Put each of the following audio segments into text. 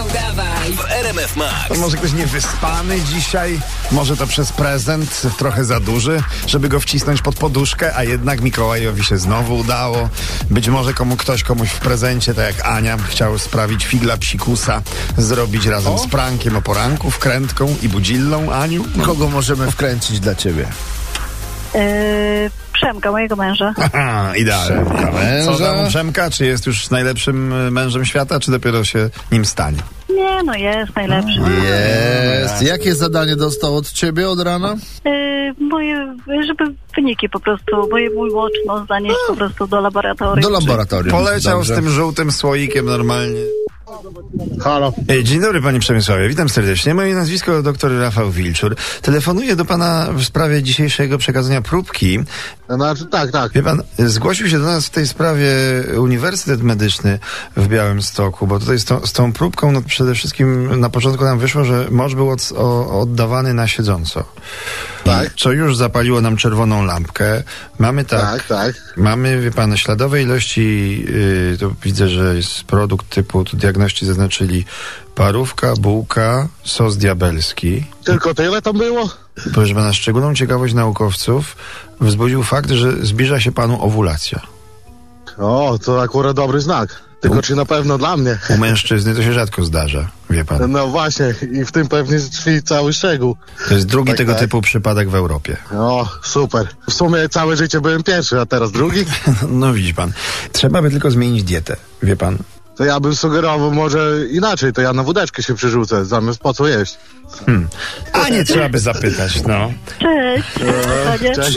Udawaj w RMF Max. To może ktoś niewyspany dzisiaj, może to przez prezent trochę za duży, żeby go wcisnąć pod poduszkę, a jednak Mikołajowi się znowu udało. Być może ktoś komuś w prezencie, tak jak Ania, chciał sprawić figla psikusa, zrobić razem z prankiem o poranku, wkrętką i budzillą. Aniu? Kogo możemy wkręcić dla ciebie? Przemka, mojego męża. Aha, idealnie. Co tam Przemka? Czy jest już najlepszym mężem świata, czy dopiero się nim stanie? Nie, no jest najlepszy. Jest. Jakie zadanie dostał od ciebie od rana? Żeby wyniki po prostu, mój watch zanieść po prostu do laboratorium. Do laboratorium. Poleciał Dobrze. z tym żółtym słoikiem normalnie. Halo. Dzień dobry, panie Przemysławie, witam serdecznie. Moje nazwisko dr Rafał Wilczur. Telefonuję do pana w sprawie dzisiejszego przekazania próbki. Znaczy, tak. Wie pan, zgłosił się do nas w tej sprawie Uniwersytet Medyczny w Białymstoku, bo tutaj z tą próbką no przede wszystkim na początku nam wyszło, że mąż był oddawany na siedząco. Tak. Co już zapaliło nam czerwoną lampkę. Mamy Tak. Mamy, wie pan, śladowe ilości, to widzę, że jest produkt typu, tu diagności zaznaczyli parówka, bułka, sos diabelski. Tylko tyle tam było? Proszę pana, szczególną ciekawość naukowców wzbudził fakt, że zbliża się panu owulacja. O, to akurat dobry znak. Tylko czy na pewno dla mnie? U mężczyzny to się rzadko zdarza, wie pan. No właśnie, i w tym pewnie tkwi cały szczegół. To jest drugi Tak, tego tak. typu przypadek w Europie. O, super. W sumie całe życie byłem pierwszy, a teraz drugi? No widzi pan, trzeba by tylko zmienić dietę, wie pan. To ja bym sugerował może inaczej, to ja na wódeczkę się przerzucę, zamiast po co jeść. A nie trzeba by zapytać, no. Cześć. Panie. Cześć.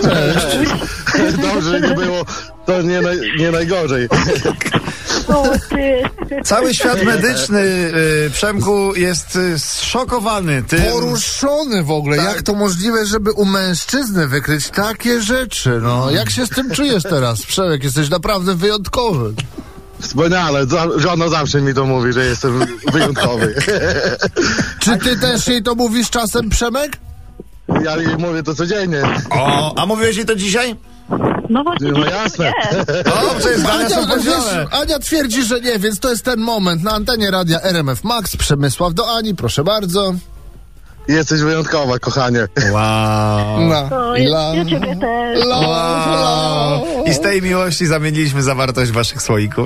Dobrze nie było, to nie najgorzej. O, ty. Cały świat medyczny, Przemku, jest zszokowany tym. Poruszony w ogóle. Tak. Jak to możliwe, żeby u mężczyzny wykryć takie rzeczy? No, jak się z tym czujesz teraz, Przemek? Jesteś naprawdę wyjątkowy. Wspaniale, żona zawsze mi to mówi, że jestem wyjątkowy. Czy ty też jej to mówisz czasem, Przemek? Ja jej mówię to codziennie. O, a mówiłeś jej to dzisiaj? No właśnie. No jasne. Nie. Dobrze, zdania są podzielone. Ania twierdzi, że nie, więc to jest ten moment. Na antenie radia RMF Max, Przemysław do Ani, proszę bardzo. Jesteś wyjątkowa, kochanie. Wow. O, ja ciebie też. Wow. I z tej miłości zamieniliśmy zawartość waszych słoików.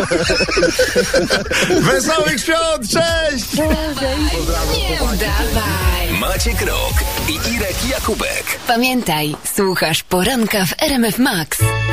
Wesołych świąt, cześć! Nie udawaj. Maciek Rok i Irek Jakubek. Pamiętaj, słuchasz poranka w RMF Max.